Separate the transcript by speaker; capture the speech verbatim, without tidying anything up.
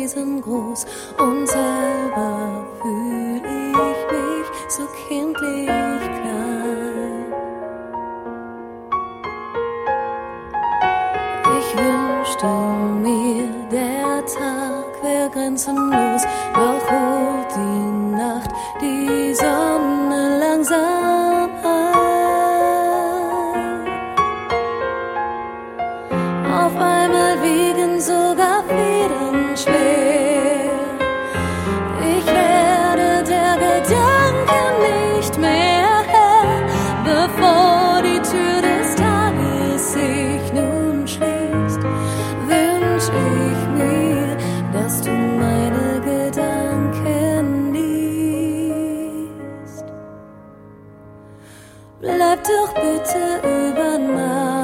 Speaker 1: riesengroß und selber fühl ich mich so kindlich klein. Ich wünschte mir, der Tag wär grenzenlos, doch holt die Nacht die Sonne langsam ein. Auf einmal wiegen sogar Federn schwer. Ich werde der Gedanken nicht mehr Herr, bevor die Tür des Tages sich nun schließt. Wünsch ich mir, dass du meine Gedanken liest. Bleib doch bitte über Nacht.